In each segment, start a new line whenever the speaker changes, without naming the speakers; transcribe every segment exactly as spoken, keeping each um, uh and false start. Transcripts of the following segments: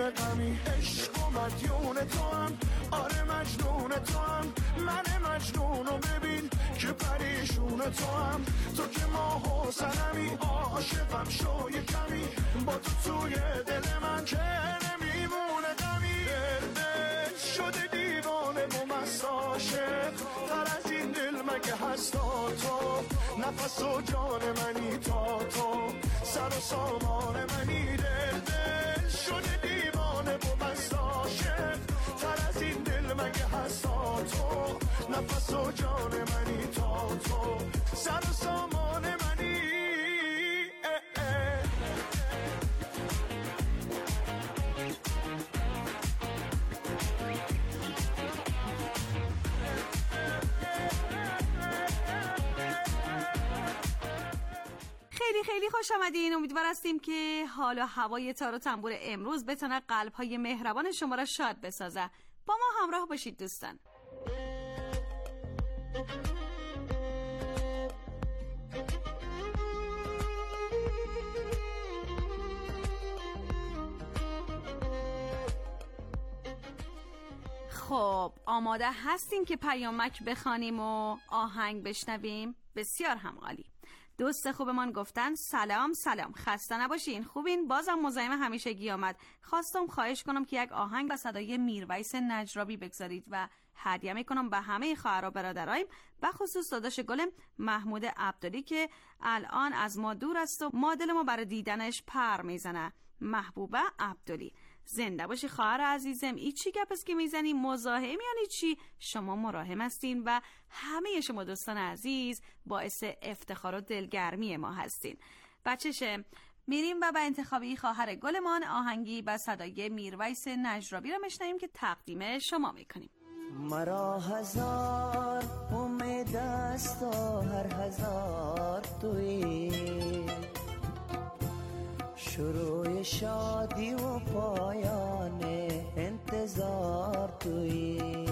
میمونه غمی. عشق و مدیون تو هم، آره مجنون تو هم، من مجنونو ببین که پریشون تو هم. تو که ماه و سنمی، عاشقم شو یه کمی، با تو توی دل من که نمیمونه غمی. دل دل شده دیوانه و مست عاشق، تر از این دل مگه هستا تو؟ نفس و جان منی تا تو، سر و سامان منی. دل دل شده دیوانه و مست عاشق، تر از این دل مگه هستا تو؟ نفس و جان منی تا تو، سر و سامان منی. اه اه.
خیلی خیلی خوش آمدین. امیدوار هستیم که حال و هوای تار و تنبور امروز بتونه قلب‌های مهربان شما را شاد بسازه. با ما همراه باشید دوستان. خب آماده هستین که پیامک بخوانیم و آهنگ بشنویم؟ بسیار هم عالی. دوست خوبمان گفتن سلام سلام، خسته نباشین، خوبین؟ بازم مزاحم همیشگی آمد. خواستم خواهش کنم که یک آهنگ با صدای میرویس نجرابی بگذارید و هدیه میکنم به همه خواهر و برادرایم، به خصوص داداش گلم محمود عبدالی که الان از ما دور است و ما دل ما برای دیدنش پر میزنه. محبوبه عبدالی، زنده باشی خواهر عزیزم. ای چی گپ است که میزنی؟ مزاحم یعنی چی؟ شما مراهم هستین و همه شما دوستان عزیز باعث افتخار و دلگرمی ما هستین. بچه‌شه میریم و به انتخابی خواهر گلمان آهنگی با صدای میرویس نجرابی را میشنویم که تقدیم شما میکنیم.
مرا هزار امید است و هر هزار تویی، شروع شادی و پایان انتظار تویی.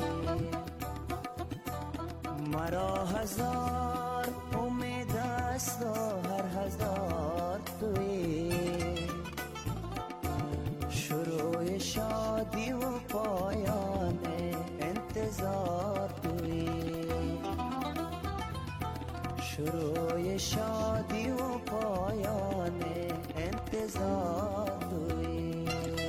مرا هزار امید است و هر هزار تویی، شروع شادی و پایان انتظار تویی. شروع شادی و پایان انتظار تویی.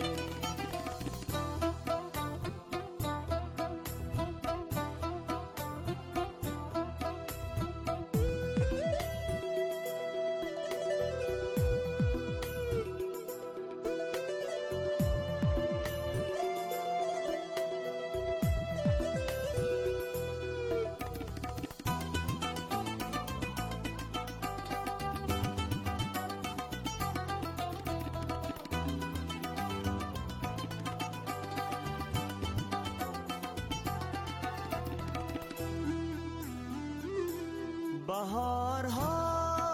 بهارها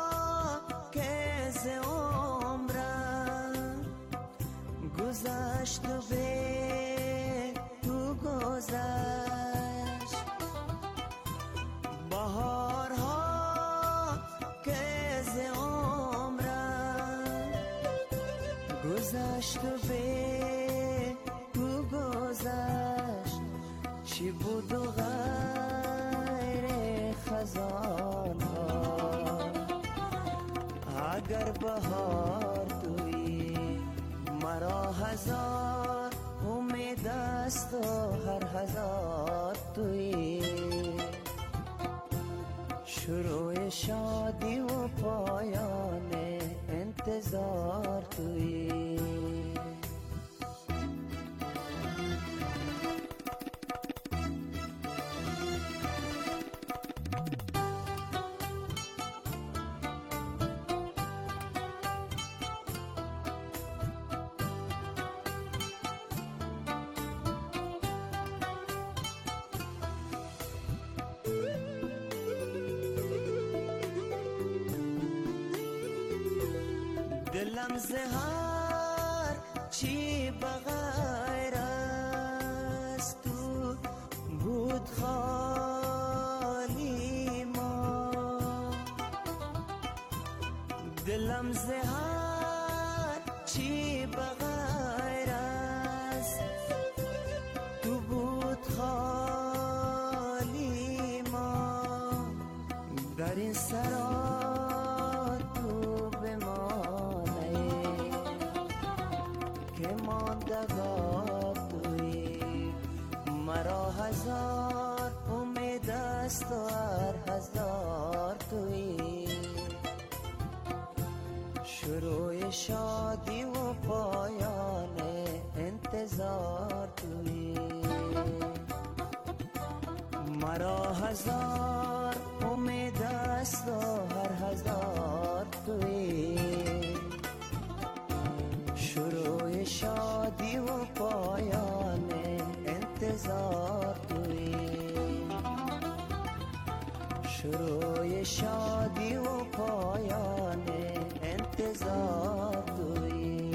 که ز عمرم گذشت و به تو گذشت، بهارها که ز عمرم گذشت و به تو گذشت، چی بود و غیر خزان اگر بهار تویی. مرا هزار امید است و هر هزار تویی، شروع شادی و پایان انتظار تویی. دلم زهر چی بغیر از تو بود خالی ما، دلم زهر چی بغیر روزگار تویی، مرا هزار امید است و هر هزار تویی، شروع شادی و پایان انتظار تویی، مرا هزار امید است و هر هزار تویی، شروع شادی و پایان انتظار تویی، شروع شادی و پایان انتظار تویی.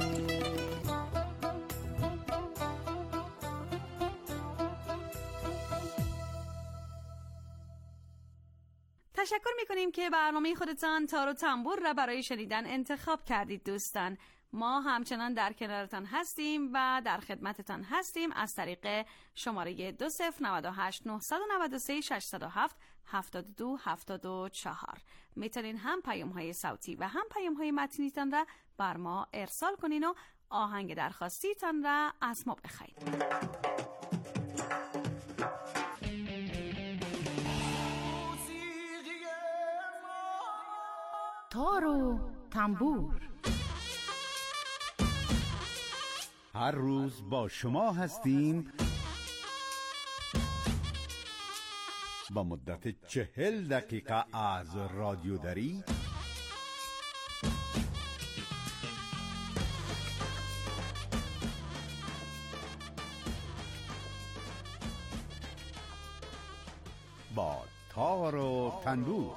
تشکر میکنیم که برنامه خودتان تار و تنبور را برای شنیدن انتخاب کردید دوستان. ما همچنان در کنارتان هستیم و در خدمتتان هستیم از طریق شماره دو صفر نود و هشت نهصد و نود و سه ششصد و هفت هفتاد و دو هفتاد و چهار. میتونین هم پیام های صوتی و هم پیام های متنیتان را بر ما ارسال کنین و آهنگ درخواستیتان را از ما بخواید.
تار و تنبور
هر روز با شما هستیم با مدت چهل دقیقه از رادیو دری با تار و تنبور.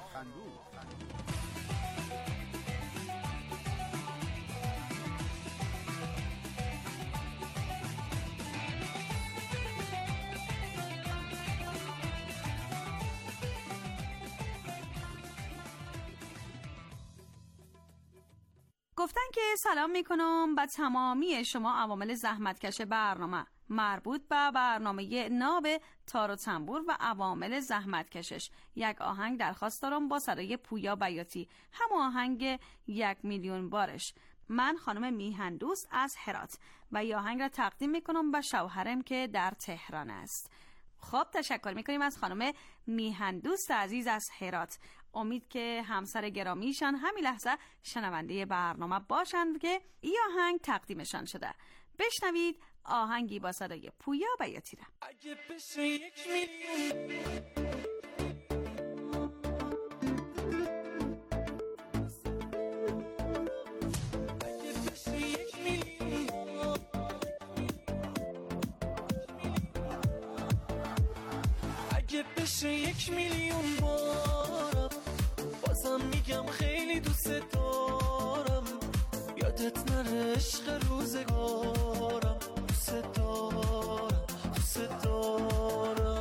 گفتن که سلام میکنم به تمامی شما عوامل زحمتکش برنامه، مربوط به برنامه ناب تار و تنبور و عوامل زحمتکشش. یک آهنگ درخواست دارم با صدای پویا بیاتی، هم آهنگ یک میلیون بارش. من خانم میهن دوست از هرات و این آهنگ را تقدیم میکنم به شوهرم که در تهران است. خب تشکر میکنیم از خانم میهن دوست عزیز از هرات. امید که همسر گرامیشان همین لحظه شنونده برنامه باشند که این آهنگ تقدیمشان شده. بشنوید آهنگی با صدای پویا بیاتی را.
اگه بشه یک میلیون اگه بشه یک میلیون بارم بازم میگم خیلی دوست دارم، یادت نره عشق روزگارم، دوست دارم دوست دارم.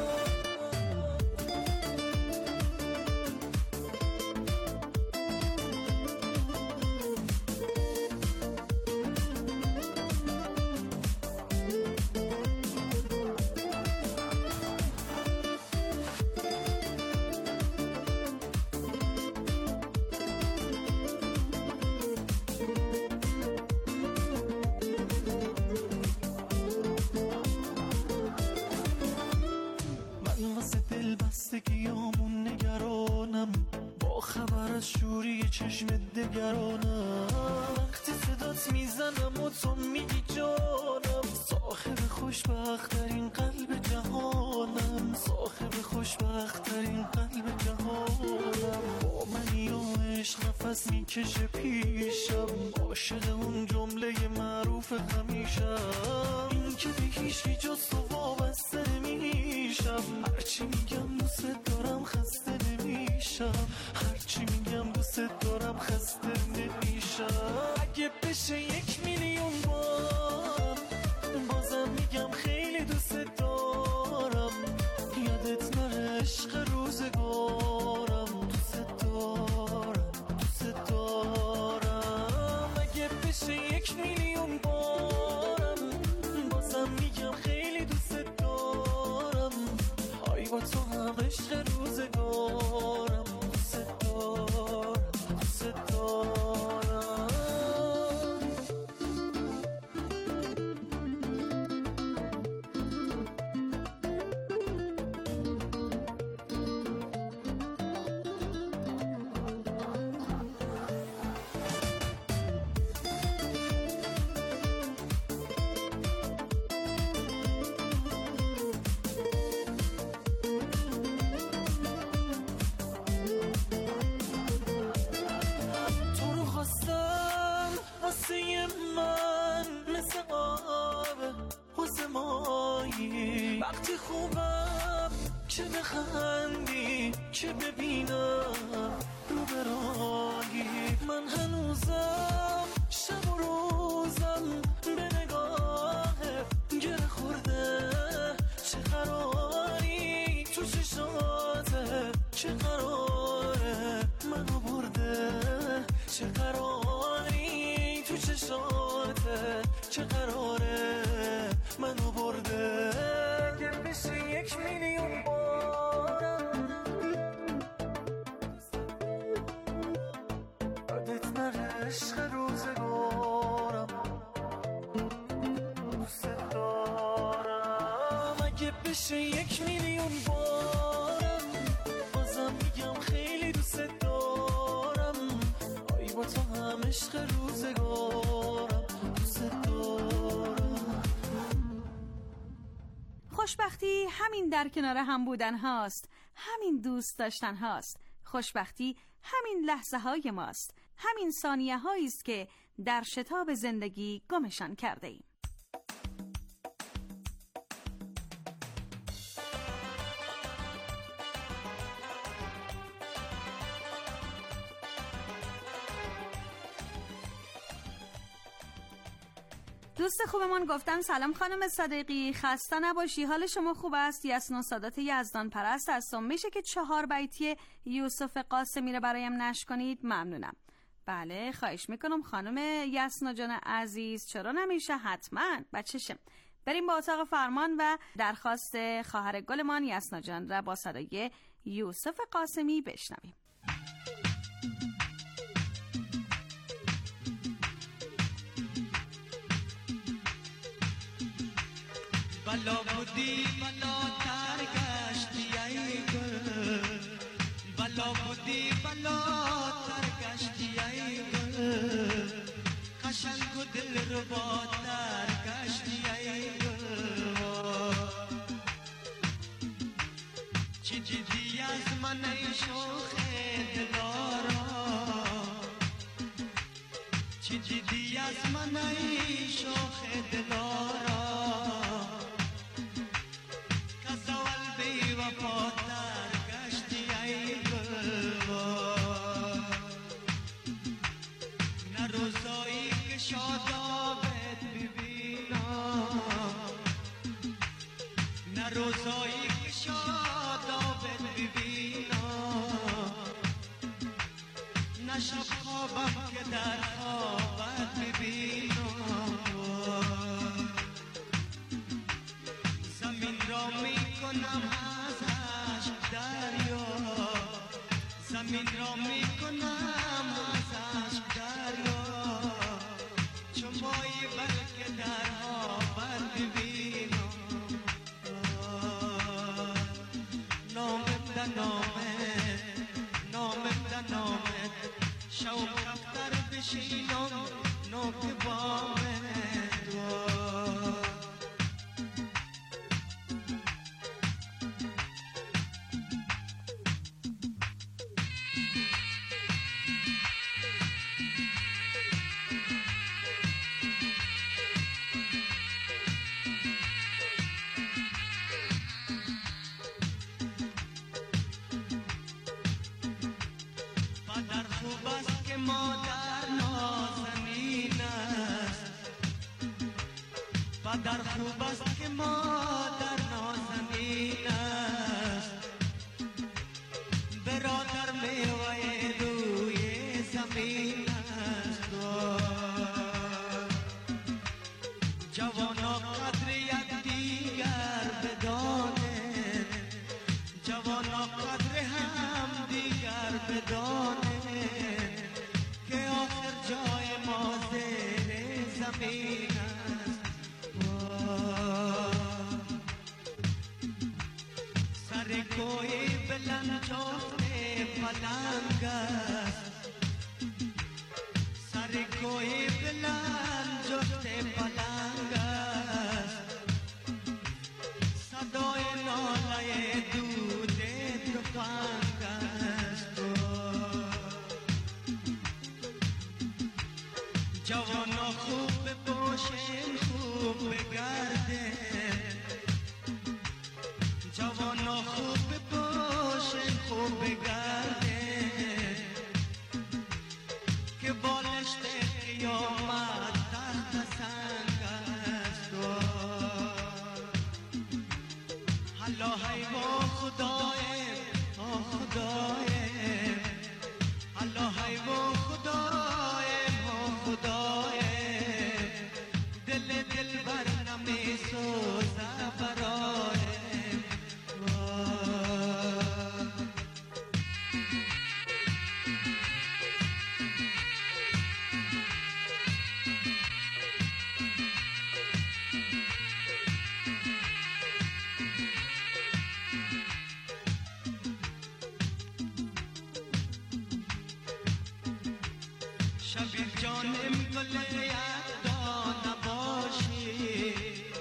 بستگیامون نگرانم، با خبر از شوری چشم دگرانم، وقتی صدات میزنم و تو میگی جانم، صاحب خوشبخت‌ترین قلب جهانم، صاحب خوشبخت‌ترین قلب جهانم، با منی و عشق نفس میکشه پیشم، عاشق اون جمله معروف همیشم، این که به هیچ جز تو وابسته نمیشم، هرچی میگم دوست دارم خسته نمیشم، هرچی میگم دوست دارم خسته نمیشم. اگه بشه یک میلیون بار بازم میگم خیلی دوست دارم، یادت نره عشق روزگارم، دوست دارم دوست دارم. اگه بشه یک میلیون بارم بازم میگم خیلی دوست دارم، ای با تو هم عشق روزگارم، دوست دارم دوست دارم. وقتی خوبم که بخندی، که ببینم رو برایی. من هنوزم شب و روزم به نگاه گره خورده. چه قراری تو چشاته، چه قراره منو برده. چه قراری تو چشاته، چه قراره منو برده. اگه بشه یک میلیون بارم عدت نره عشق روزگارم، دوست دارم. اگه بشه یک میلیون بارم بازم میگم خیلی دوست دارم. آی با تو هم عشق روزگارم، دوست دارم.
خوشبختی همین در کنار هم بودن هاست، همین دوست داشتن هاست. خوشبختی همین لحظه های ماست، همین ثانیه هایی است که در شتاب زندگی گمشان کرده ایم. دوست خوبمان گفتن سلام خانم صادقی، خسته نباشی، حال شما خوب است؟ یسنا سادات یزدان پرست هستم. میشه که چهار بیتی یوسف قاسمی رو برایم نشر کنید؟ ممنونم. بله خواهش میکنم خانم یسنا جان عزیز، چرا نمیشه؟ حتما بچشم. بریم با اتاق فرمان و درخواست خواهر گلمان یسنا جان را با صدای یوسف قاسمی بشنویم.
بلا بودی بلا تر گشتی ای گل، بلا بودی بلا تر گشتی ای گل. قشنگ و دل رو با تر گشتی ای گل. چی دیدی از من ای شوخ دلارا، چی دیدی از من ای شوخ دلارا. روزایی که شادابت ببینم، نه شب خوابم که در خوابت ببینم. زمین را میکنم از عشق دریا، زمین را میکنم از عشق دریا. چو مایی بلکه در خوابت ببینم. نامت نامت نامت شوق کفتر بشینم نوک بامت. در خوب است که مادر نازنین است، برادر میوه روی زمین است. جوانا قدر یکدیگر بدانند، جوانا قدر هم دیگر بدانند، که آخر جای ما زیر زمین است. سر کوی بلند جفت پلنگ است، سر کوی بلند جفت پلنگ است. صدای ناله دود تفنگ است. جوانا خوب باشین خوب بگردن،
های و خدای ما خدای دل دل بر نمی سوزه برای شبیر جانم گل یکتا نباشی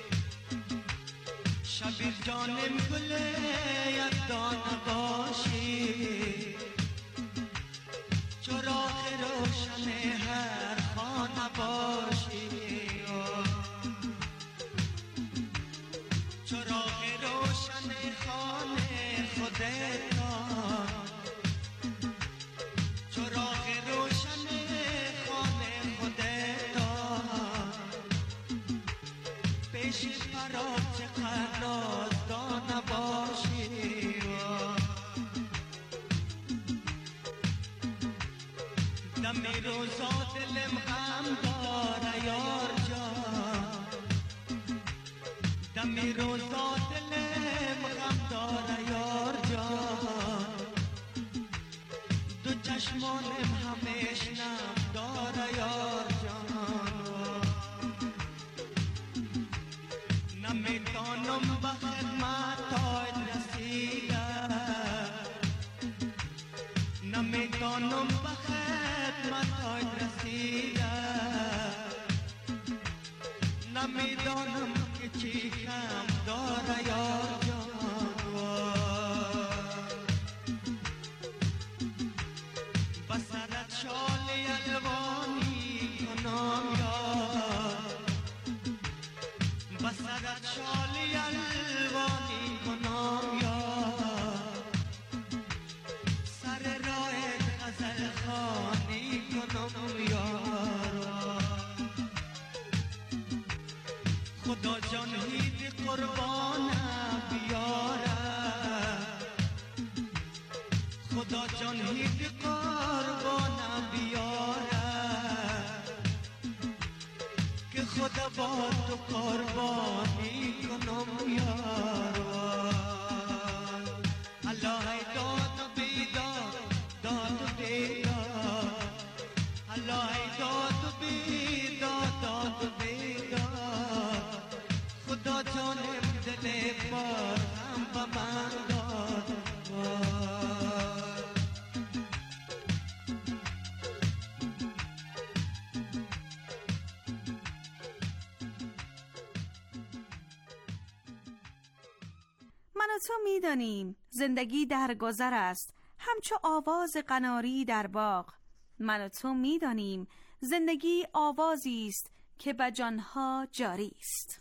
شبیر جانم گل یکتا نباشی چراغ روشن هر خانه باشی چراغ روشن خانه خودت دمی روزا دلم غم داره یار جان دمی روزا دلم غم داره یار جان دو چشمانم همیش نم داره یار جان نمیتانم به خدمتت رسیدم نمیتانم به خدمتت رسیدم نمیدانم که چی کم داره یار جان بسرت شال یلوانی کنم یار بسرت شال یلوانی کنم یار سر راه غزل خوانی کنم یار خدا جان هید قربان بیاره خدا جان هید قربان بیاره که خدا با تو قربانی کنم یار الله داد و بیداد داد و بیداد الله داد و بیداد داد و بیداد خدا جانم دل بار هم به من داد
من و تو میدانیم زندگی در گذر است همچو آواز قناری در باغ. من و تو میدانیم زندگی آوازی است که به جانها جاری است.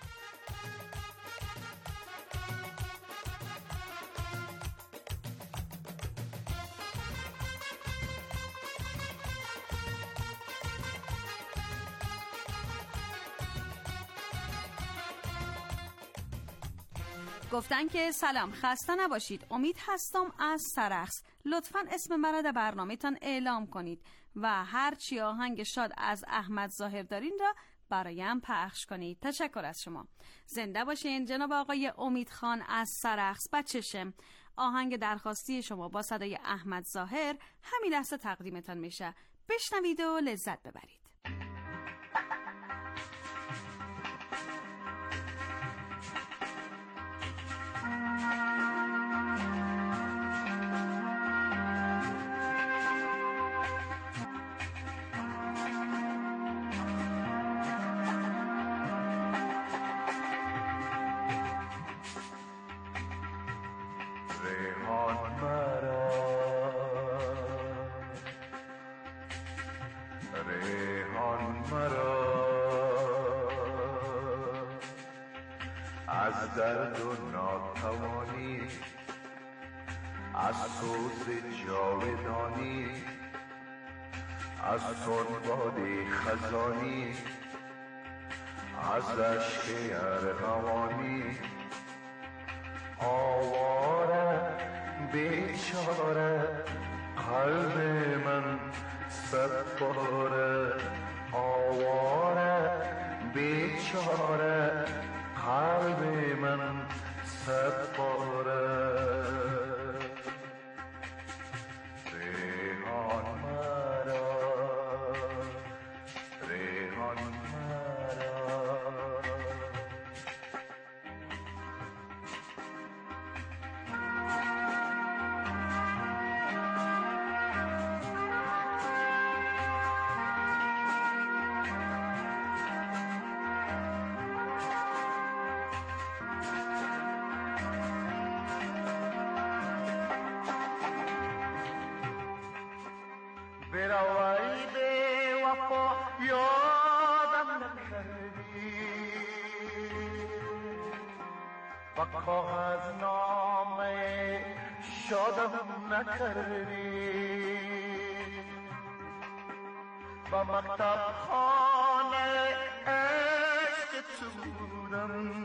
گفتن که سلام خسته نباشید، امید هستم از سرخس. لطفاً اسم مرا در برنامه‌تان اعلام کنید و هر چی آهنگ شاد از احمد ظاهر دارین را برایم پخش کنید. تشکر از شما. زنده باشین جناب آقای امید خان از سرخس. بچشم آهنگ درخواستی شما با صدای احمد ظاهر همین لحظه تقدیمتان میشه. بشنوید و لذت ببرید.
از درد و ناتوانی از سوز جاودانی از تنباد خزانی از اشک ارغوانی آواره بیچاره قلب من صد باره آواره بیچاره قلب من صد باره ریحان مرا ریحان مرا بروی به وفا یادم نکردی و کاغذ نامه شادم نکردی و مکتب خانه عشق تو بودم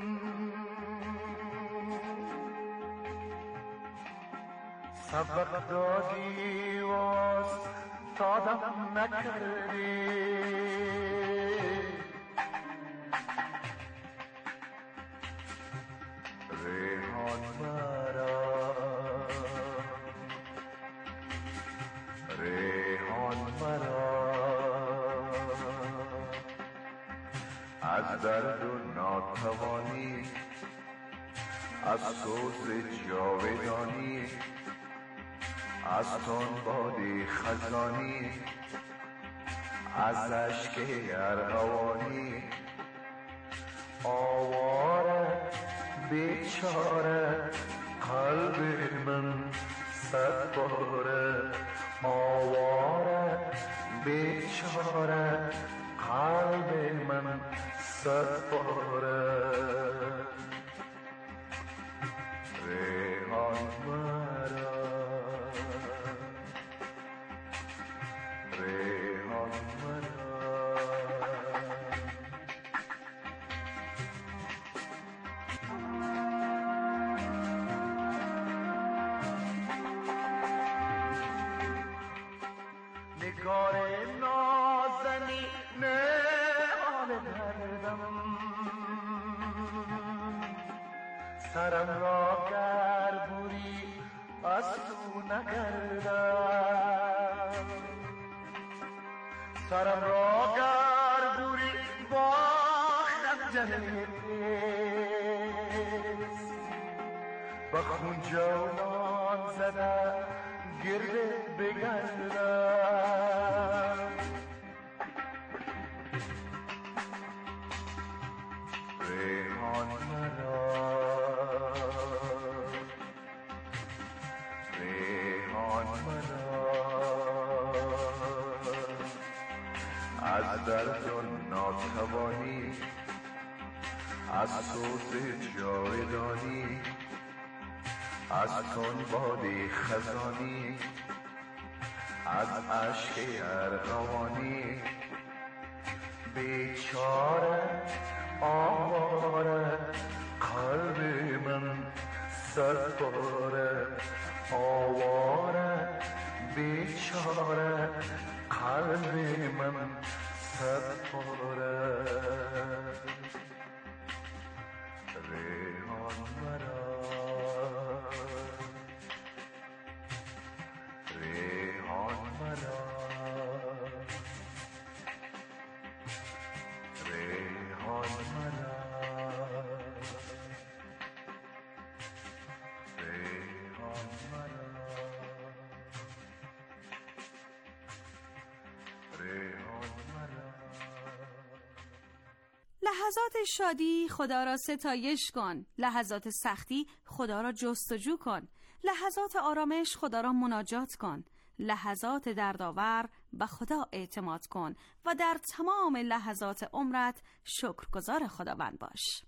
سبق دادی و تادم نکردی ریحان مرا ریحان مرا از درد و ناتوانی از سوز جاودانی از تون بادی خزانی از اشک ارغوانی آواره بیچاره قلب من صد باره آواره بیچاره قلب من صد باره ریحان مرا ریحان مرا نگار نازنی نهال دردم سرم را گربوری از تو نگردم سرم را گربوری با خنجر تیز با خون جولان زده گرده بگردم ریحان مرا ریحان مرا از درد و ناتوانی از سوز جاودانی از تون بادی خزانی از اشک ارغوانی بیچاره آواره قلب من صد باره آواره بیچاره قلب من صد باره ریحان مرا ریحان مرا ریحان مرا ریحان مرا ریحان مرا
لحظات شادی خدا را ستایش کن، لحظات سختی خدا را جستجو کن، لحظات آرامش خدا را مناجات کن، لحظات دردآور به خدا اعتماد کن و در تمام لحظات عمرت شکرگزار خداوند باش.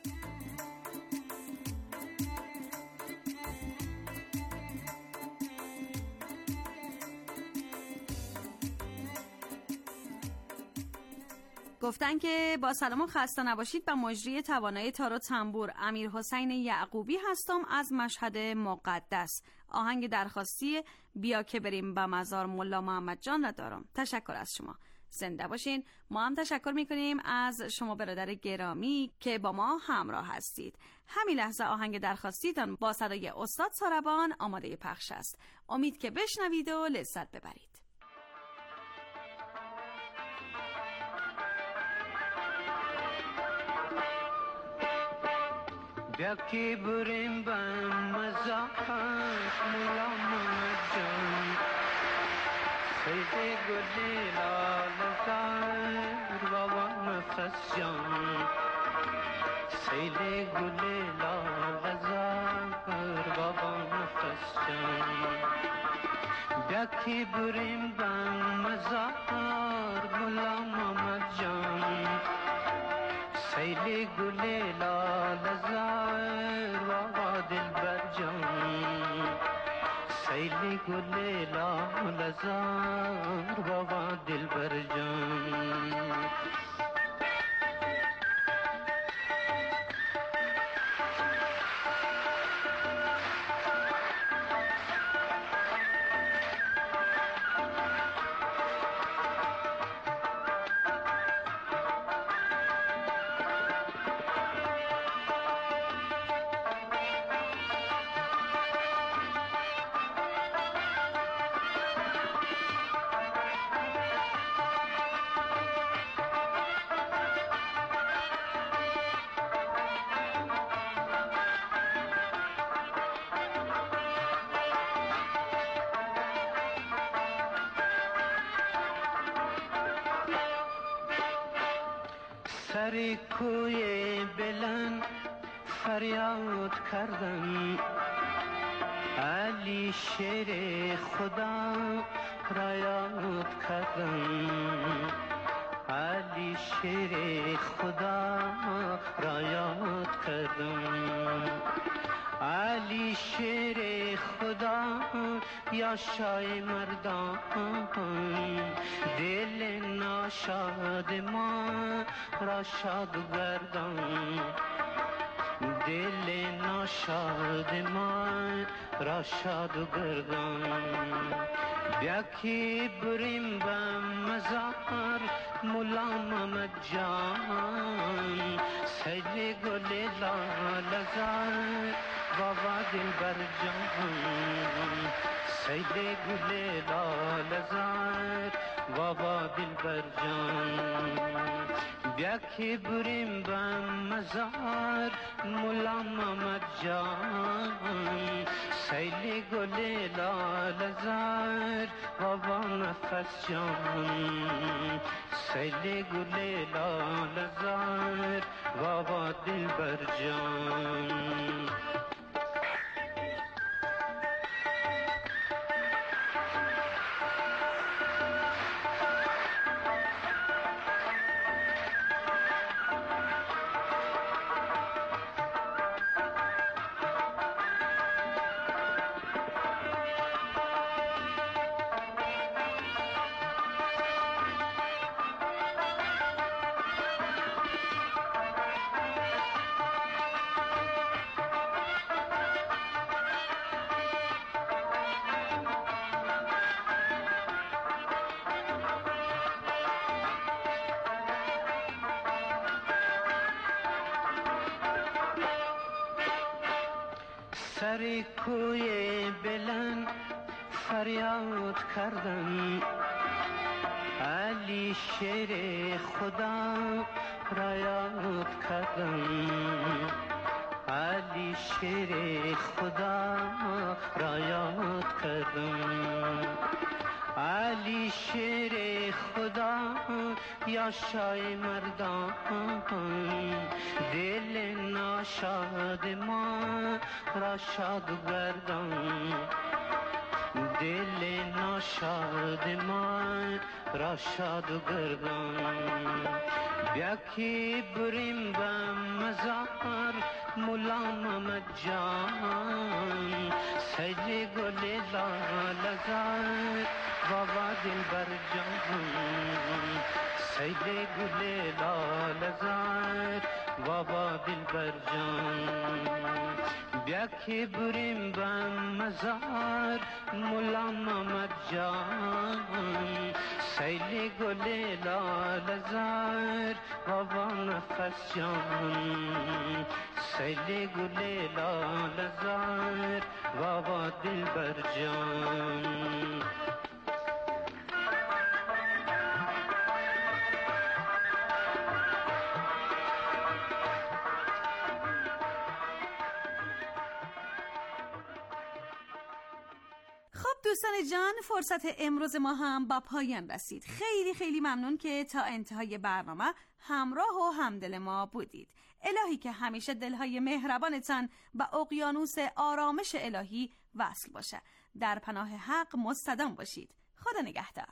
گفتن که با سلام و خسته نباشید و مجری توانای تار و تنبور امیر حسین یعقوبی هستم از مشهد مقدس. آهنگ درخواستی بیا که بریم به مزار ملا محمد جان را دارم. تشکر از شما. زنده باشین. ما هم تشکر میکنیم از شما برادر گرامی که با ما همراه هستید. همین لحظه آهنگ درخواستیتان با صدای استاد ساربان آماده پخش است. امید که بشنوید و لذت ببرید.
بیا که بریم به مزار ملا محمد جان، سید گل لاله زار بابا نفس جان، سید گل لاله زار بابا نفس جان. بیا که بریم به مزار ملا محمد جان، سید گل لاله زار بابا دلبر جان، سیل گل لاله زار بابا دلبر جان. سر کوی بلند فریاد کردم، علی شیر خدا را یاد کردم، علی شیر خدا را یاد کردم، علی شیر خدا یا شای مردان، دل ناشاد ما را شاد گردان، دل ناشاد ما را شاد گردان. بیا که بریم به مزار ملا محمد جان، سید گل لاله زار بابا دلبر جان، سید گل لاله زار بابا دلبر جان. بیا که بریم به مزار ملا محمد جان، سیل گل لاله زار بابا نفس جان، سیل گل لاله زار بابا دلبر جان. سر کوی بلند فریاد کردم، علی شیر خدا را یاد کردم، علی شیر خدا را یاد کردم، علی شیر خدا یا شای مردان، دل ناشاد ما را شاد گردان، دل ناشاد ما را شاد گردان. بیا که بریم به مزار ملا محمد جان، سید گل لاله زار بابا دلبر جان، سید گل لاله زار بابا دلبر جان.
بیا که بریم بم مزار مولا محمد جان سیل گل لال زار بابا نفس جان سیل گل لال زار بابا دلبر جان.
دوستان جان، فرصت امروز ما هم با پایان رسید. خیلی خیلی ممنون که تا انتهای برنامه همراه و همدل ما بودید. الهی که همیشه دلهای مهربانتان به اقیانوس آرامش الهی وصل باشه. در پناه حق مستدام باشید. خدا نگهدار.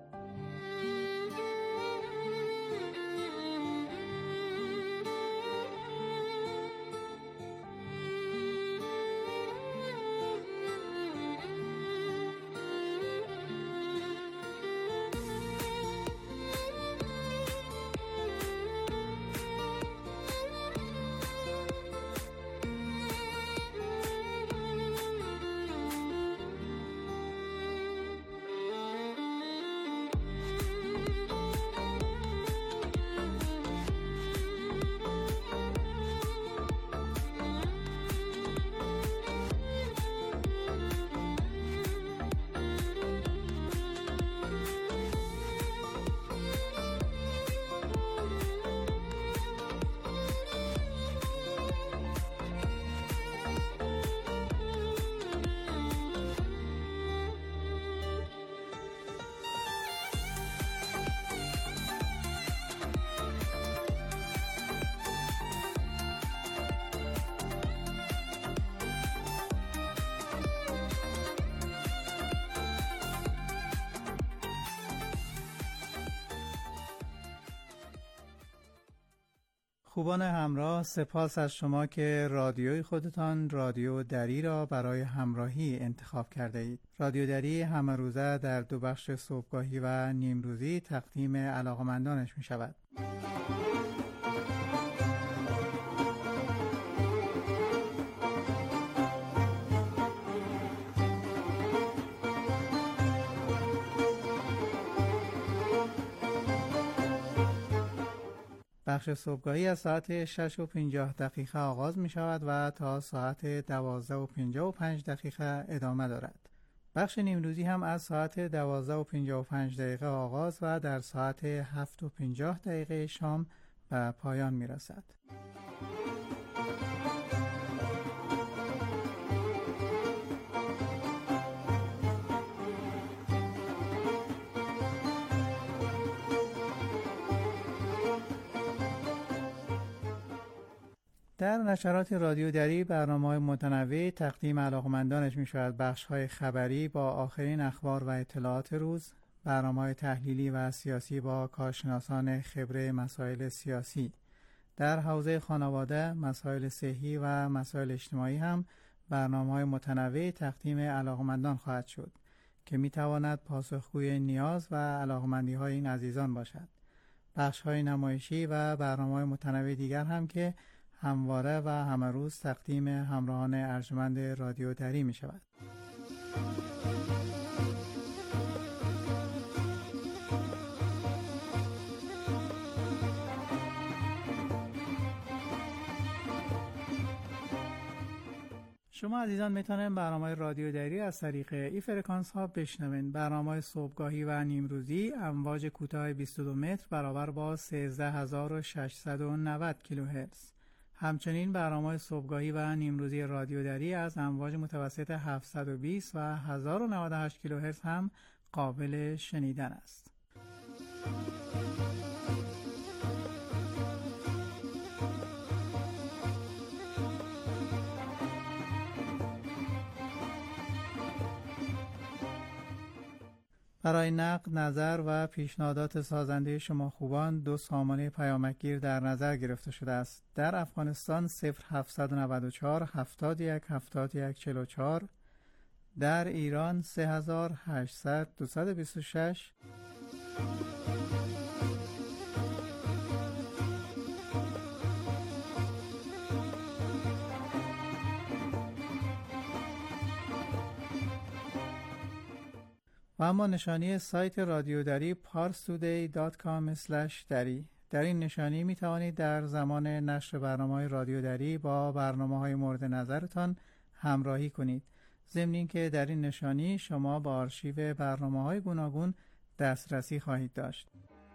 خوبان همراه، سپاس از شما که رادیوی خودتان رادیو دری را برای همراهی انتخاب کرده اید. رادیو دری همه روزه در دو بخش صبحگاهی و نیمروزی تقدیم علاقمندانش می شود. بخش صبحگاهی از ساعت شش و پنجاه دقیقه آغاز می شود و تا ساعت دوازده و پنجاه و پنج دقیقه ادامه دارد. بخش نیمروزی هم از ساعت دوازده و پنجاه و پنج دقیقه آغاز و در ساعت هفت و پنجاه دقیقه شام به پایان می رسد. در نشرات رادیو دری برنامه‌های متنوع تقدیم علاقمندانش می شود. بخش‌های خبری با آخرین اخبار و اطلاعات روز، برنامه‌های تحلیلی و سیاسی با کارشناسان خبره مسائل سیاسی. در حوزه خانواده، مسائل صحی و مسائل اجتماعی هم برنامه‌های متنوع تقدیم علاقمندان خواهد شد که می تواند پاسخگوی نیاز و علاقمندی‌های این عزیزان باشد. بخش‌های نمایشی و برنامه‌های متنوع دیگر هم که همواره و همه روز تقدیم همراهان ارجمند رادیو دری می شود. شما عزیزان میتونید برنامه رادیو دری از طریق ای فرکانس ها بشنوین. برنامه صبحگاهی و نیمروزی امواج کوتاه بیست و دو متر برابر با سیزده هزار و ششصد و نود کیلوهرتز. همچنین برنامه صبحگاهی و نیمروزی رادیو دری از امواج متوسط هفتصد و بیست و هزار و نود و هشت کیلوهرتز هم قابل شنیدن است. برای نقد، نظر و پیشنهادات سازنده شما خوبان دو سامانه پیامکگیر در نظر گرفته شده است. در افغانستان صفر هفتصد و نود و چهار هفتاد و یک هفتاد و یک چهل و چهار، در ایران سه هزار و هشتصد دویست و بیست و شش، و اما نشانی سایت رادیو دری پارس تودی دات کام اسلش دری. در این نشانی می توانید در زمان نشر برنامه‌های رادیو دری با برنامه‌های مورد نظرتان همراهی کنید. ضمن اینکه در این نشانی شما با آرشیو برنامه‌های گوناگون دسترسی خواهید داشت.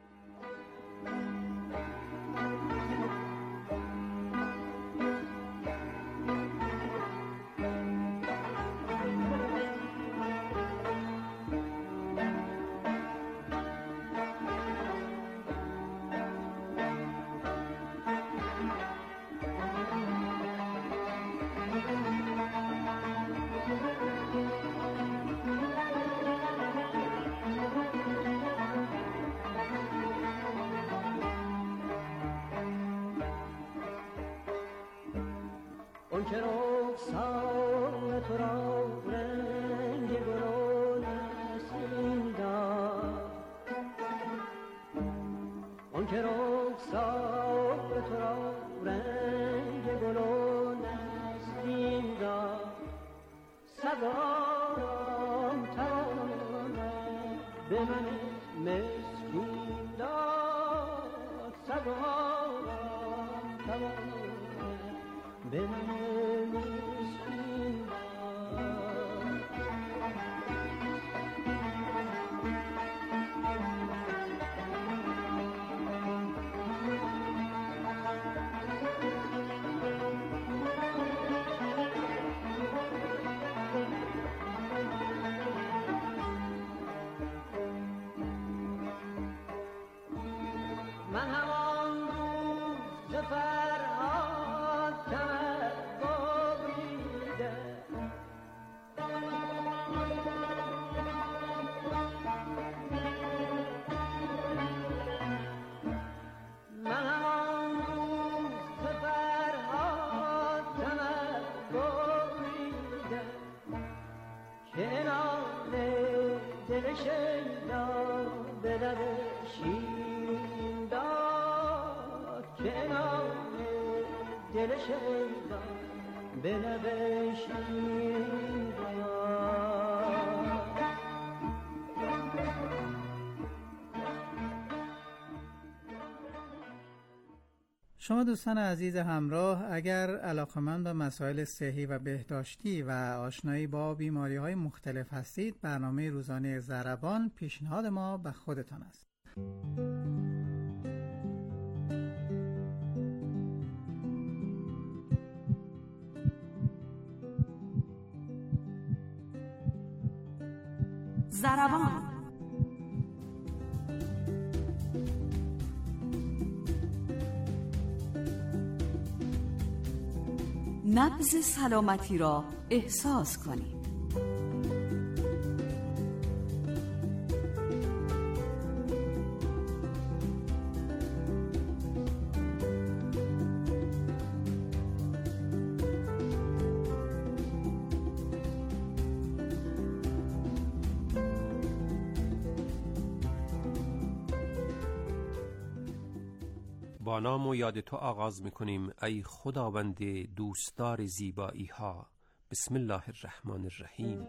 شما دوستان عزیز همراه، اگر علاقه‌مند به مسائل صحی و بهداشتی و آشنایی با بیماری‌های مختلف هستید، برنامه روزانه ضربان پیشنهاد ما به خودتان است.
ضربان نبض سلامتی را احساس کنید.
با نام و یاد تو آغاز میکنیم ای خداوند دوستدار زیبایی ها. بسم الله الرحمن الرحیم.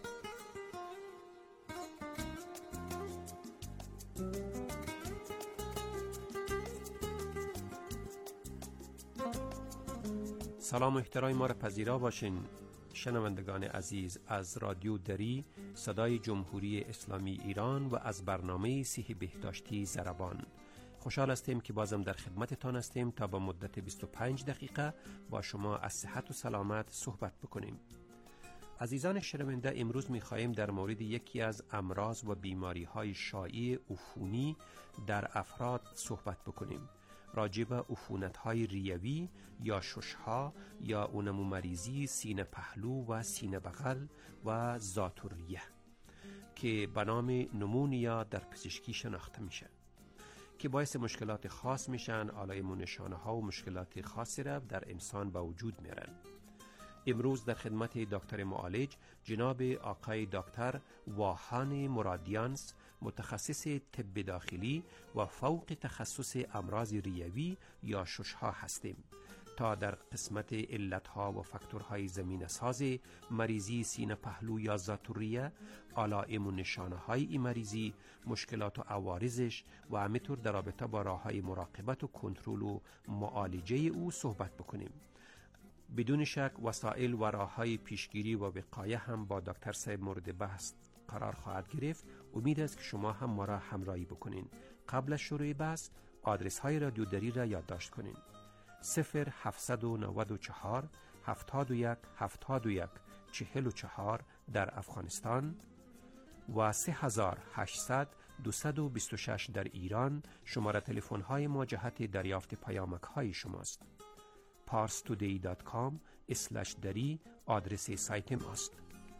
سلام و احترام ما را پذیرا باشین شنوندگان عزیز از رادیو دری صدای جمهوری اسلامی ایران و از برنامه صحی بهداشتی ضربان. خوشحال هستیم که بازم در خدمتتان هستیم تا با مدت بیست و پنج دقیقه با شما از صحت و سلامت صحبت بکنیم. عزیزان شنونده، امروز می‌خواهیم در مورد یکی از امراض و بیماری‌های شایع عفونی در افراد صحبت بکنیم. راجع به عفونت‌های ریوی یا شش‌ها یا اونمو مریضی سینه پهلو و سینه بغل و ذات‌الریه که به نام نمونیا در پزشکی شناخته میشه، که باعث مشکلات خاص میشن. علائم و نشانه ها و مشکلات خاصی را در انسان به وجود میارن. امروز در خدمت دکتر معالج جناب آقای دکتر واهان مرادیانس، متخصص طب داخلی و فوق تخصص امراض ریوی یا شش‌ها هستیم تا در قسمت علتها و فاکتورهای زمینه‌ساز مریضی سینه پهلو یا ذات‌الریه، علائم و نشانه‌های این مریضی، مشکلات و عوارضش و همینطور در رابطه با راه‌های مراقبت و کنترل و معالجه او صحبت بکنیم. بدون شک وسایل و راه‌های پیشگیری و وقایه هم با دکتر صاحب مورد بحث قرار خواهد گرفت. امید است که شما هم ما را همراهی بکنین. قبل از شروع بحث آدرس های رادیو دری را یادداشت کنین: صفر هفتصد و نود و چهار هفتاد و یک هفتاد و یک چهل و چهار در افغانستان و سه هزار و هشتصد دویست و بیست و شش در ایران. شماره تلفن های ما جهت دریافت پیامک های شماست. پارس تودی دات کام اسلش دری آدرس سایت ماست.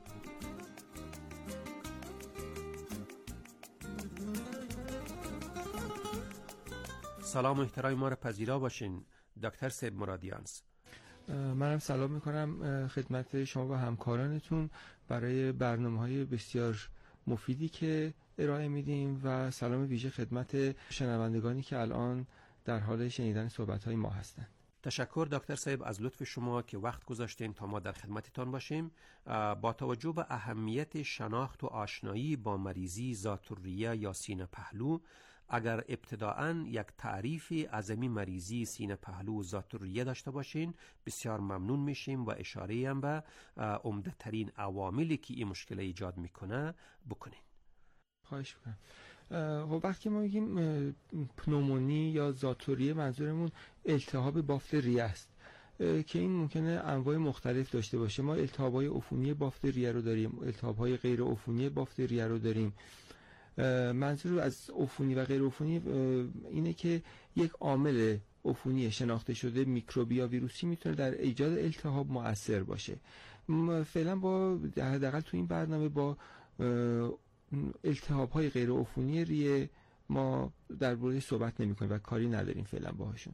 سلام و احترام ما را پذیرا باشین دکتر صاحب مرادیانس.
منم سلام میکنم خدمت شما و همکارانتون برای برنامه‌های بسیار مفیدی که ارائه میدیم و سلام ویژه خدمت شنوندگانی که الان در حال شنیدن صحبت‌های ما هستند.
تشکر دکتر صاحب از لطف شما که وقت گذاشتین تا ما در خدمتتان باشیم. با توجه به اهمیت شناخت و آشنایی با مریضی ذات‌الریه یا سینه پهلو، اگر ابتداعاً یک تعریف از این مریضی سینه پهلو و ذات‌الریه داشته باشین بسیار ممنون میشیم و اشاره هم به عمده ترین عواملی که این مشکل ایجاد میکنه بکنین.
خواهش میکنم. خب وقتی ما میگیم پنومونی یا ذات‌الریه منظورمون التهاب بافت ریه است که این ممکنه انواع مختلف داشته باشه. ما التهاب‌های عفونی بافت ریه رو داریم، التهاب‌های غیر عفونی بافت ریه رو داریم. منظور از عفونی و غیر عفونی اینه که یک عامل عفونی شناخته شده میکروبی یا ویروسی میتونه در ایجاد التهاب مؤثر باشه. فعلا با حداقل تو این برنامه با التهاب‌های غیر عفونی ریه ما در مورد صحبت نمی‌کنیم و کاری نداریم فعلا باهاشون.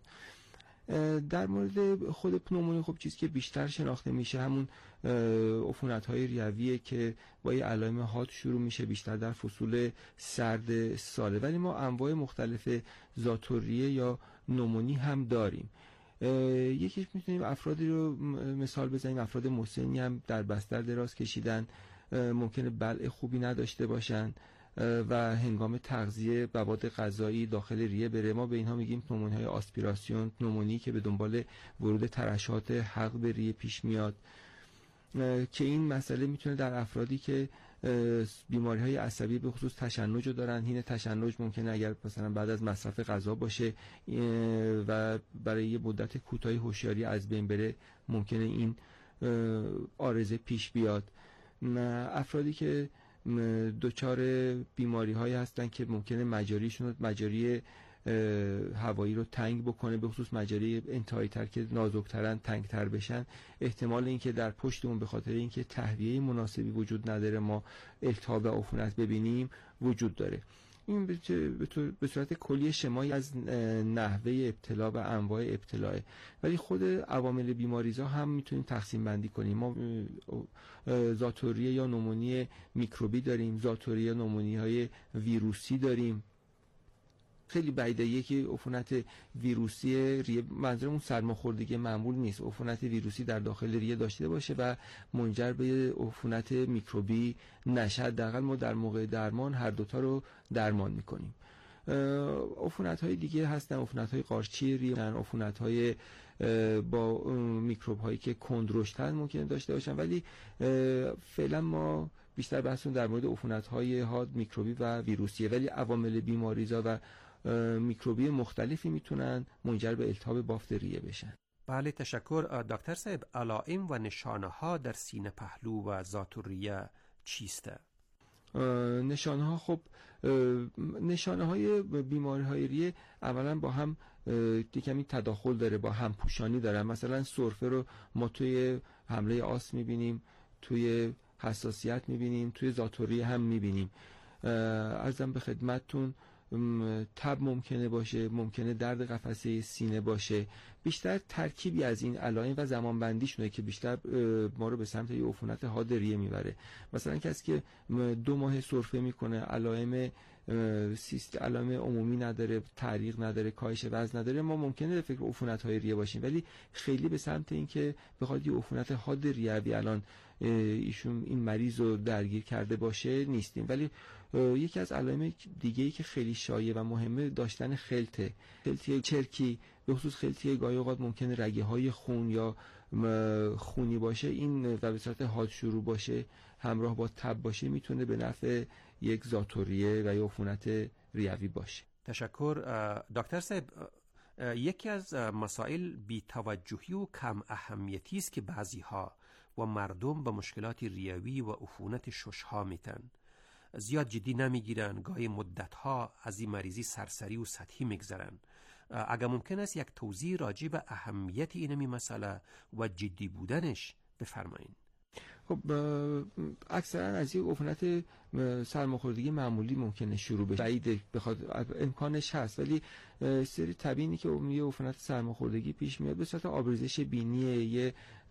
در مورد خود پنومونی خب چیزی که بیشتر شناخته میشه همون عفونت‌های ریویه که با یه علائم حاد شروع میشه بیشتر در فصول سرد ساله، ولی ما انواع مختلف ذات‌الریه یا نومونی هم داریم. یکیش میتونیم افرادی رو مثال بزنیم، افراد مسنی هم در بستر دراز کشیدن، ممکنه بلع خوبی نداشته باشن و هنگام تغذیه مواد غذایی داخل ریه بره. ما به اینها میگیم پنومونی‌های آسپیراسیون، پنومونی که به دنبال ورود ترشحات حلق به ریه پیش میاد که این مسئله میتونه در افرادی که بیماری‌های عصبی به خصوص تشنج رو دارن، هین تشنج ممکنه اگر مثلا بعد از مصرف غذا باشه و برای یه مدت کوتاهی هوشیاری از بین بره ممکنه این عارضه پیش بیاد. افرادی که دچار بیماری هایی هستن که ممکنه مجاریشون مجاری هوایی رو تنگ بکنه، به خصوص مجاری انتهایی تر که نازکترن تنگ تر بشن، احتمال اینکه در پشتمون به خاطر اینکه تهویه مناسبی وجود نداره ما التهاب و عفونت ببینیم وجود داره. این به صورت کلی شمایی از نحوه ابتلا و انواع ابتلاه، ولی خود عوامل بیماریزا هم میتونیم تقسیم بندی کنیم. ما ذات‌الریه یا نومونی میکروبی داریم، ذات‌الریه یا نومونی های ویروسی داریم. خیلی بعیده یکی عفونت ویروسی ریه، منظورمون سرماخوردگی معمول نیست، عفونت ویروسی در داخل ریه داشته باشه و منجر به عفونت میکروبی نشه. حداقل ما در موقع درمان هر دوتا رو درمان میکنیم. عفونت‌های دیگه هستن، عفونت‌های قارچی ریه، عفونت‌های با میکروب هایی که کندرشتن ممکنه داشته باشن، ولی فعلا ما بیشتر بحثون در مورد عفونت‌های حاد میکروبی و ویروسیه، ولی عوامل بیماریزا و میکروبی مختلفی میتونن منجر به التهاب بافت ریه بشن.
بله تشکر دکتر صاحب. علائم و نشانه ها در سینه پهلو و ذات‌الریه چیسته؟
نشانه ها خب نشانه های بیماری های ریه اولا با هم کمی تداخل داره، با هم پوشانی داره. مثلا سرفه رو ما توی حمله آس میبینیم، توی حساسیت میبینیم، توی ذات‌الریه هم میبینیم. عرضم به خدمتتون تب ممکنه باشه، ممکنه درد قفسه سینه باشه. بیشتر ترکیبی از این علائم و زمان بندیشونه که بیشتر ما رو به سمت یه عفونت حاد ریه میبره. مثلا کسی که دو ماه سرفه میکنه، علائم سیست علائم عمومی نداره، تعریق نداره، کاهش وزن نداره، ما ممکنه به فکر عفونت‌های ریه باشیم، ولی خیلی به سمت این که بخواد یه عفونت حاد ریوی الان ایشون این مریض رو درگیر کرده باشه نیستیم. ولی یکی از علائم دیگه‌ای که خیلی شایع و مهمه داشتن خلطه، خلطی چرکی، به خصوص خلطی گاهی اوقات ممکنه رگه‌های خون یا خونی باشه، این و به صورت حاد شروع باشه همراه با تب باشه، میتونه به نفع یک ذات‌الریه و یا عفونت ریوی باشه.
تشکر دکتر صاحب. یکی از مسائل بی‌توجهی و کم اهمیتی است که بعضی‌ها و مردم به مشکلات ریوی و عفونت شش‌ها میتن، زیاد جدی نمیگیرن، گاهی مدت‌ها از این مریضی سرسری و سطحی میگذرن. اگر ممکن است یک توضیح راجع به اهمیت این مسئله و جدی بودنش بفرمایید.
خب اکثرا از یک عفونت سرماخوردگی معمولی ممکنه شروع بشه، بعید بخواد امکانش هست، ولی سری طبیعی که یه عفونت سرماخوردگی پیش میاد به صورت آبریزش بینی، یه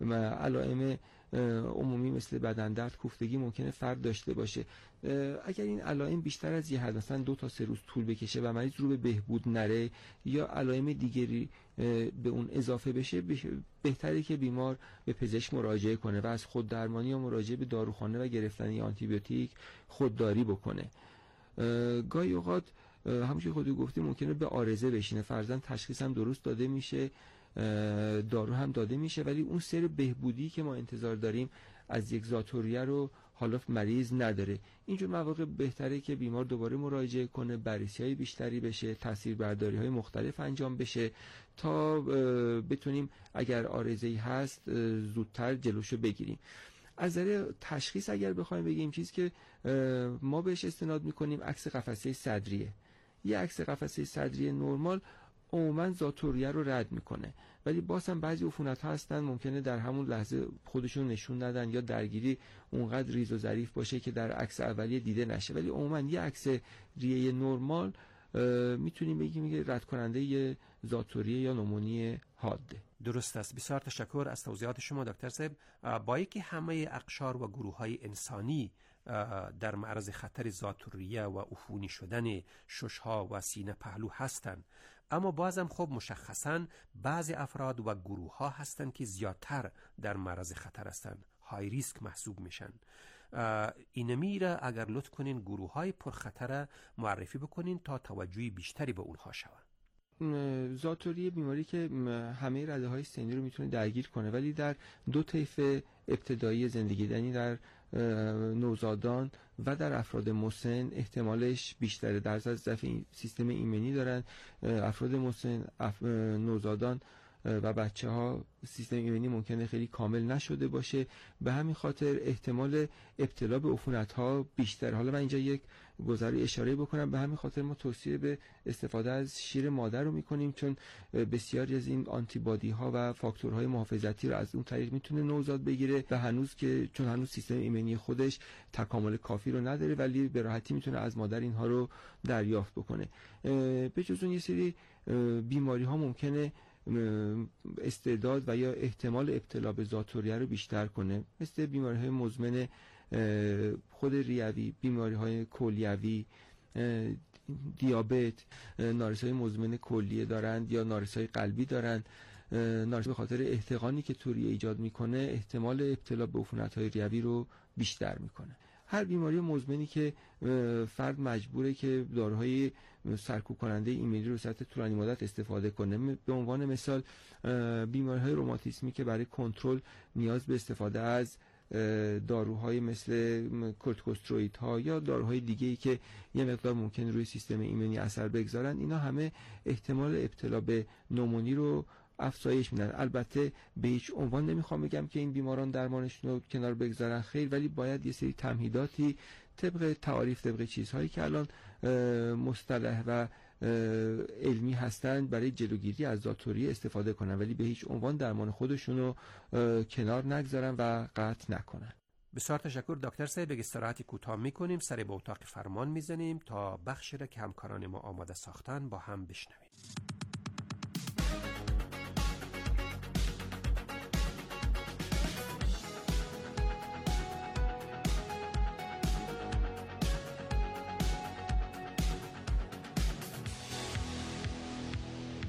علائم عمومی مثل بدن درد، کوفتگی ممکنه فرد داشته باشه. اگر این علائم بیشتر از یه حد، مثلا دو تا سه روز طول بکشه و مریض رو به بهبود نره یا علائم دیگری به اون اضافه بشه، بهتره که بیمار به پزشک مراجعه کنه و از خود درمانی یا مراجعه به داروخانه و گرفتن آنتی بیوتیک خودداری بکنه. گاهی اوقات همونجوری خودت گفتی ممکنه به عارضه بشینه، فرضاً تشخیص هم درست داده میشه، دارو هم داده میشه، ولی اون سر بهبودی که ما انتظار داریم از یک ذات‌الریه رو حالا مریض نداره. اینجور مواقع بهتره که بیمار دوباره مراجعه کنه، بررسی‌های بیشتری بشه، تاثیربرداری‌های مختلف انجام بشه تا بتونیم اگر عارضه‌ای هست زودتر جلوشو بگیریم. از نظر تشخیص اگر بخوایم بگیم چیزی که ما بهش استناد میکنیم عکس قفسه صدریه. یه عکس قفسه صدری نرمال عموما ذات‌الریه رو رد میکنه، ولی باز هم بعضی عفونت‌ها هستن ممکنه در همون لحظه خودشون نشون ندن یا درگیری اونقدر ریز و ظریف باشه که در عکس اولیه دیده نشه، ولی عموما یه عکس ریه نرمال میتونیم بگیم که رد کننده یه ذات‌الریه یا نمونی حاده.
درست است. بسیار تشکر از توضیحات شما دکتر صاحب. با اینکه همه اقشار و گروه‌های انسانی در معرض خطر ذات‌الریه و عفونی شدن شش‌ها و سینه پهلو هستند، اما بازم خب مشخصاً بعضی افراد و گروه‌ها هستند که زیادتر در معرض خطر هستند، های ریسک محسوب میشن. اینمی را اگر لطف کنین گروه‌های پرخطر معرفی بکنین تا توجهی بیشتری به اونها شود.
ذات‌الریه بیماری که همه رده‌های سنی رو میتونه درگیر کنه، ولی در دو طیف ابتدایی زندگی، یعنی در نوزادان و در افراد مسن احتمالش بیشتره. در از ضعف سیستم ایمنی دارن افراد مسن، اف... نوزادان و بچه ها سیستم ایمنی ممکنه خیلی کامل نشده باشه، به همین خاطر احتمال ابتلا به عفونت ها بیشتر. حالا من اینجا یک گذاری اشاره بکنم، به همین خاطر ما توصیه به استفاده از شیر مادر رو میکنیم، چون بسیاری از این آنتی بادی ها و فاکتورهای محافظتی رو از اون طریق میتونه نوزاد بگیره و هنوز که چون هنوز سیستم ایمنی خودش تکامل کافی رو نداره، ولی به راحتی میتونه از مادر اینها رو دریافت بکنه. به جز اون یه سری بیماری ها ممکنه استعداد و یا احتمال ابتلا به ذات‌الریه رو بیشتر کنه، مثل بیماری‌های مزمن خود ریوی، بیماری‌های کلیوی، دیابت، نارسایی مزمن کلیه دارند یا نارسایی قلبی دارند. نارسایی به خاطر احتقانی که توریه ایجاد میکنه احتمال ابتلا به عفونت‌های ریوی رو بیشتر میکنه. هر بیماری مزمنی که فرد مجبوره که داروهای سرکوب کننده ایمنی رو سطح طولانی مدت استفاده کنه، به عنوان مثال بیماری‌های روماتیسمی که برای کنترل نیاز به استفاده از داروهای مثل کورتیکوستروئیدها یا داروهای دیگه‌ای که یه مقدار ممکن روی سیستم ایمنی اثر بگذارن، اینا همه احتمال ابتلا به نومونی رو افزایش میدن. البته به هیچ عنوان نمیخوام بگم که این بیماران درمانشون رو کنار بگذارن، خیر، ولی باید یه سری تمهیداتی طبق تعاریف، طبق چیزهایی که الان مصطلح و علمی هستند برای جلوگیری از ذات‌الریه استفاده کنن، ولی به هیچ عنوان درمان خودشون رو کنار نگذارن و قطع نکنن.
بسیار تشکر دکتر صاحب. یک استراحتی کوتاه میکنیم، سر به اتاق فرمان میزنیم تا بخشی را که همکاران ما آماده ساختن با هم بشنویم.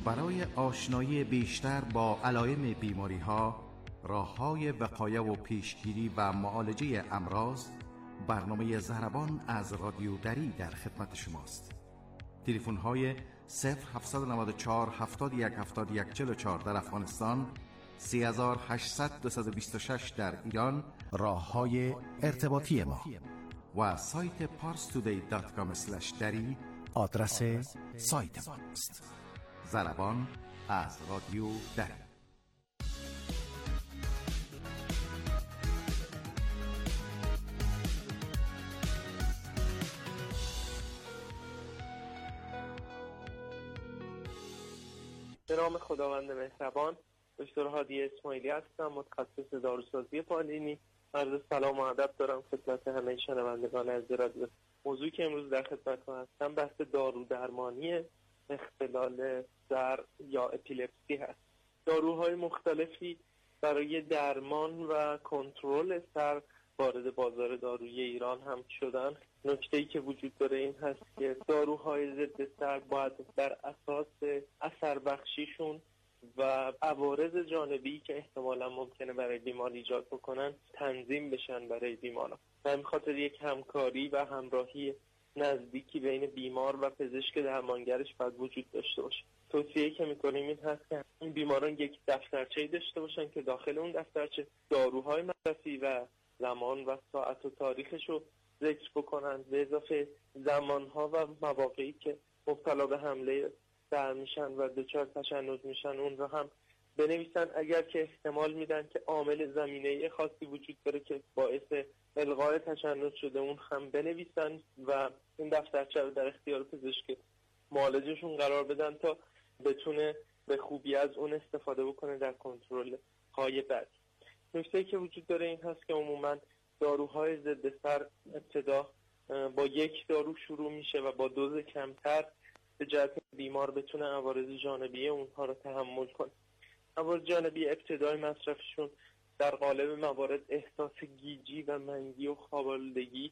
برای آشنایی بیشتر با علائم بیماری ها، راه های وقایه و پیشگیری و معالجه امراض، برنامه ضربان از رادیو دری در خدمت شماست. تلفن های صفر هفت نه چهار هفتاد و یک هفتاد و یک چهل و چهار در افغانستان، سه هشت صفر صفر دو دو شش در ایران، راه های ارتباطی ما و سایت پارس تودی دات کام اسلش دری آدرس سایت ماست. ضربان از رادیو دری.
به نام خداوند مهربان. دکتر هادی اسماعیلی هستم، متخصص داروسازی بالینی. عرض سلام و ادب دارم خدمت همه شنوندگان عزیز رادیو. موضوعی که امروز در خدمتتون هستم بحث دارو درمانی اختلال سر یا اپیلپسی هست. داروهای مختلفی برای درمان و کنترل سر وارد بازار دارویی ایران هم شدن. نکته‌ای که وجود داره این هست که داروهای ضد سر باید بر اساس اثر بخشیشون و عوارض جانبی که احتمالا ممکنه برای بیمار ایجاد بکنن تنظیم بشن برای بیماران. به همین خاطر یک همکاری و همراهی نزدیکی بین بیمار و پزشک درمانگرش باید وجود داشته باشه. توصیه‌ای که می‌کنیم این هست که این بیماران یک دفترچه‌ای داشته باشن که داخل اون دفترچه داروهای مصرفی و زمان و ساعت و تاریخش رو ذکر بکنند، به اضافه زمانها و مواقعی که مبتلا به حمله سر میشن و دچار تشنج میشن اون رو هم بنویسن. اگر که احتمال میدن که عامل زمینه‌ای خاصی وجود داره که باعث الغای تشنج شده اون هم بنویسن و این دفترچه رو در اختیار پزشک معالجشون قرار بدن تا بتونه به خوبی از اون استفاده بکنه در کنترل های بعد. نکته‌ای که وجود داره این هست که عموماً داروهای ضد سر ابتدا با یک دارو شروع میشه و با دوز کمتر به جهت بیمار بتونه عوارض جانبی اونها رو تحمل کنه. عوارض جانبی ابتدای مصرفشون در قالب موارد احساس گیجی و منگی و خوابالودگی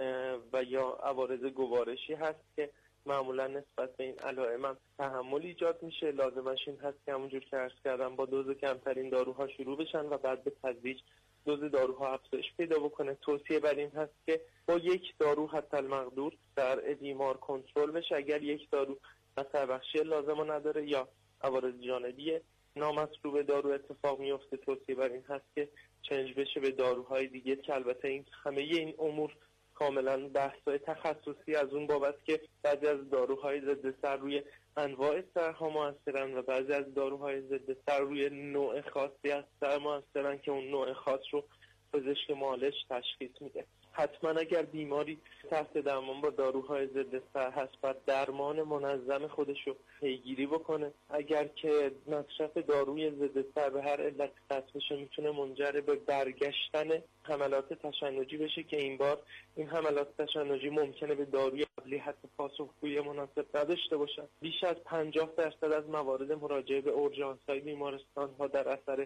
و یا عوارض گوارشی هست که معمولا نسبت به این علائم هم تحمل ایجاد میشه. لازمش این هست که همونجور که عرض کردم با دوز کمترین داروها شروع بشن و بعد به تدریج دوز داروها افزایش پیدا بکنه. توصیه بر این هست که با یک دارو حتی المقدور در بیمار کنترل بشه. اگر یک دارو اثر بخشی لازم نداره یا عوارض جانبی نامطلوب دارو اتفاق میفته، توصیه بر این هست که چنج بشه به داروهای دیگه که البته این همه این امور کاملا بحث‌های تخصصی از اون بابت که بعضی از داروهای ضد سر روی انواع سرها موثرن و بعضی از داروهای ضد سر روی نوع خاصی از سر موثرن که اون نوع خاص رو پزشک معالج تشخیص میده. حتما اگر بیماری تحت درمان با داروهای ضد سر هست باید درمان منظم خودش رو پیگیری بکنه. اگر که مصرف داروی ضد سر به هر علت قطع بشه میتونه منجر به برگشتن حملات تشنجی بشه که این بار این حملات تشنجی ممکنه به داروی قبلی حتی پاسخگویی مناسب نداشته باشن. بیش از پنجاه درصد از موارد مراجعه به اورژانس‌های بیمارستان‌ها در اثر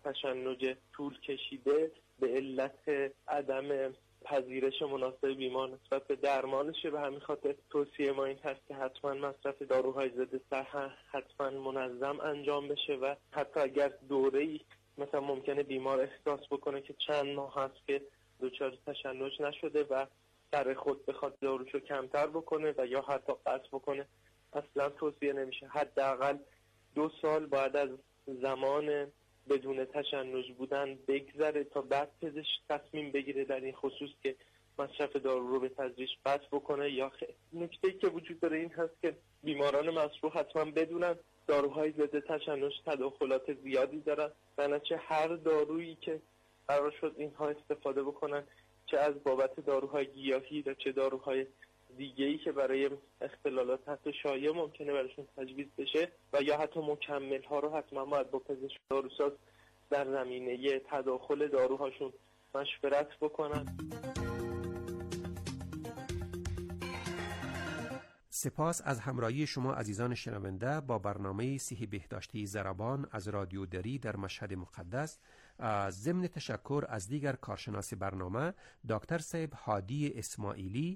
تشنج طول کشیده به علت عدم پذیرش مناسب بیمار نسبت به درمانشه. به همین خاطر توصیه ما این هست که حتما مصرف داروهای ضد سر حتما منظم انجام بشه و حتی اگر دوره‌ای مثلا ممکنه بیمار احساس بکنه که چند ماه هست که دچار تشنج نشده و سر خود بخواد داروشو کمتر بکنه و یا حتی قطع بکنه، اصلا توصیه نمیشه. حداقل دو سال بعد از زمان بدون تشنج بودن بگذره تا بعد پزشک تصمیم بگیره در این خصوص که مصرف دارو رو به تدریج قطع بکنه یا خیر. نکته‌ای که وجود داره این هست که بیماران مصروح حتما بدونن داروهای ضد تشنج تداخلات زیادی دارن، بنابراین هر دارویی که قرار شد اینها استفاده بکنن، چه از بابت داروهای گیاهی و چه داروهای دیگه‌ای که برای اختلالات حتی شایع ممکنه براشون تجویز بشه و یا حتی مکمل‌ها رو حتما باید با پزشک داروساز در زمینه تداخل داروهاشون مشورت بکنن.
سپاس از همراهی شما عزیزان شنونده با برنامه صحی بهداشتی ضربان از رادیو دری در مشهد مقدس. ضمن تشکر از دیگر کارشناس برنامه دکتر صاحب هادی اسماعیلی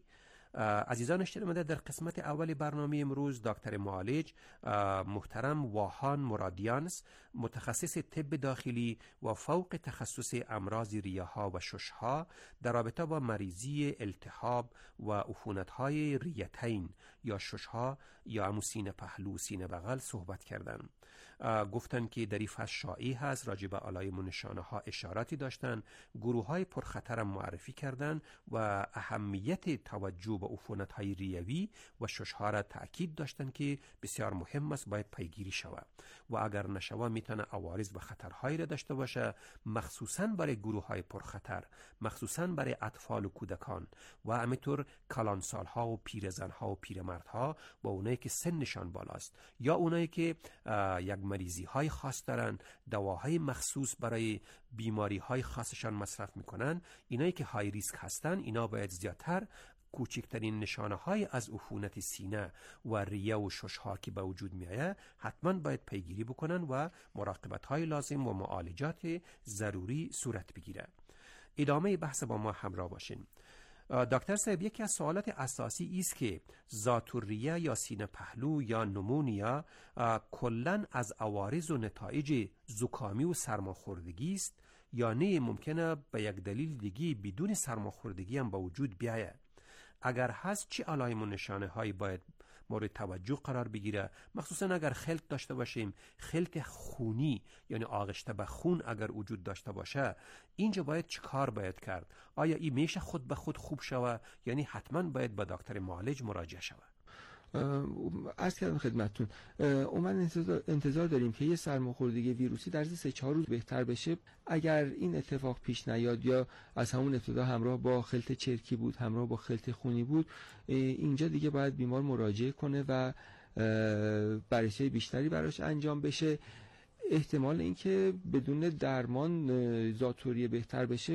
عزیزان شنونده، در قسمت اول برنامه امروز دکتر معالج محترم واهان مرادیانس، متخصص طب داخلی و فوق تخصص امراض ریه‌ها و شش‌ها در رابطه با مریضی التهاب و عفونت‌های ریتین یا شش‌ها یا همون سینه پهلو سینه بغل صحبت کردند. گفتن که در این فصل شایع هست، راجع به علائم و نشانه ها اشاراتی داشتن، گروه های پرخطر معرفی کردن و اهمیت توجه به عفونت های ریوی و شش‌ها را تأکید داشتن که بسیار مهم است، باید پیگیری شود و اگر نشوه میتونه عوارض و خطرهایی را داشته باشه، مخصوصا برای گروه های پرخطر، مخصوصا برای اطفال و کودکان و همینطور کلانسال ها و پیرزن ها و پیرمردها و اونایی که سنشان بالاست یا اونایی که یک مریضی های خاص دارن، دواهای مخصوص برای بیماری های خاصشان مصرف میکنن. اینایی که های ریسک هستن، اینا باید زیادتر کوچکترین نشانه های از عفونت سینه و ریه و شش‌ها که به وجود میآید حتما باید پیگیری بکنن و مراقبت های لازم و معالجات ضروری صورت بگیره. ادامه بحث با ما همراه باشین. دکتر صاحب، یکی از سوالات اساسی است که ذات‌الریه یا سینه پهلو یا نمونیا کلن از عوارض و نتایج زکامی و سرماخوردگی است یا نه ممکنه به یک دلیل دیگه بدون سرماخوردگی هم به وجود بیاید؟ اگر هست چه علائم و نشانه هایی باید مورد توجه قرار بگیره، مخصوصا اگر خلط داشته باشیم، خلط خونی یعنی آغشته به خون اگر وجود داشته باشه، اینجا باید چه کار باید کرد؟ آیا این میشه خود به خود خوب شوه یعنی حتما باید به دکتر معالج مراجعه شوه؟
عرض کردم خدمتتون، عموما انتظار, انتظار داریم که یه سرماخوردگی ویروسی در سه چهار روز بهتر بشه. اگر این اتفاق پیش نیاد یا از همون ابتدا همراه با خلط چرکی بود، همراه با خلط خونی بود، اینجا دیگه باید بیمار مراجعه کنه و بررسی بیشتری براش انجام بشه. احتمال اینکه بدون درمان ذات‌الریه بهتر بشه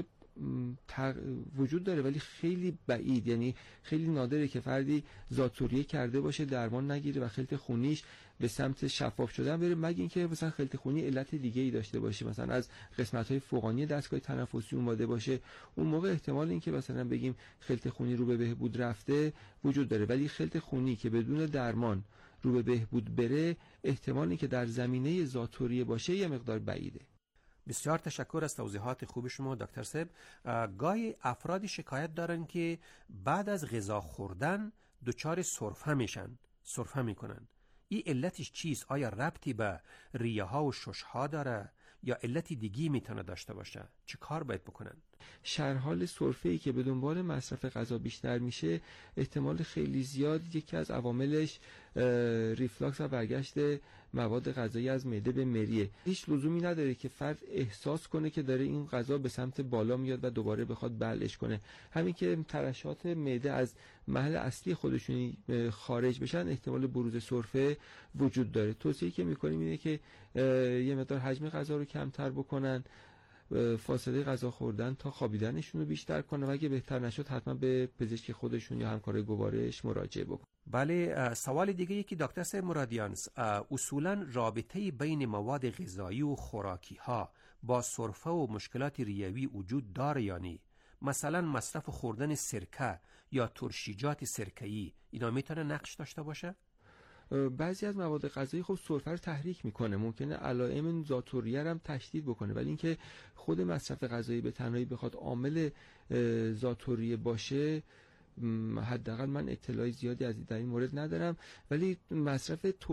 وجود داره، ولی خیلی بعید، یعنی خیلی نادره که فردی ذات‌الریه کرده باشه درمان نگیره و خلط خونیش به سمت شفاف شدن بره، مگه اینکه مثلا خلط خونی علت دیگه ای داشته باشه، مثلا از قسمت‌های فوقانی دستگاه تنفسی اومده باشه. اون موقع احتمال اینکه مثلا بگیم خلط خونی رو به بهبود رفته وجود داره، ولی خلط خونی که بدون درمان رو به بهبود بره، احتمالی که در زمینه ذات‌الریه باشه یه مقدار بعیده.
بسیار تشکر از توضیحات خوب شما دکتر صاحب. گاهی افرادی شکایت دارن که بعد از غذا خوردن دچار سرفه میشن، سرفه میکنن. این علتش چیست؟ آیا ربطی به ریه ها و شش ها داره یا علتی دیگی میتونه داشته باشه؟ چه کار باید بکنن؟
شرحال سرفه‌ای که به دنبال مصرف غذا بیشتر میشه، احتمال خیلی زیاد یکی از عواملش ریفلاکس و برگشت مواد غذایی از معده به مریه. هیچ لزومی نداره که فرد احساس کنه که داره این غذا به سمت بالا میاد و دوباره بخواد بلعش کنه. همین که ترشحات معده از محل اصلی خودشون خارج بشن، احتمال بروز سرفه وجود داره. توصیه‌ای که میکنیم اینه که یه مقدار حجم غذا رو کمتر بکنن، فاصله غذا خوردن تا خوابیدنشون رو بیشتر کنه و اگه بهتر نشد حتما به پزشک خودشون یا همکار گوارش مراجعه بکنن.
بله، سوال دیگه ای که دکتر صاحب مرادیانس، اصولا رابطه بین مواد غذایی و خوراکی ها با سرفه و مشکلات ریوی وجود داره یا نه؟ مثلا مصرف خوردن سرکه یا ترشیجات سرکه‌ای اینا میتونه نقش داشته باشه؟
بعضی از مواد غذایی خب سرفه رو تحریک میکنه، ممکنه علائم ذات‌الریه هم تشدید بکنه، ولی اینکه خود مصرف غذایی به تنهایی بخواد عامل ذات‌الریه باشه، حداقل من اطلاعی زیادی از در این مورد ندارم. ولی مصرف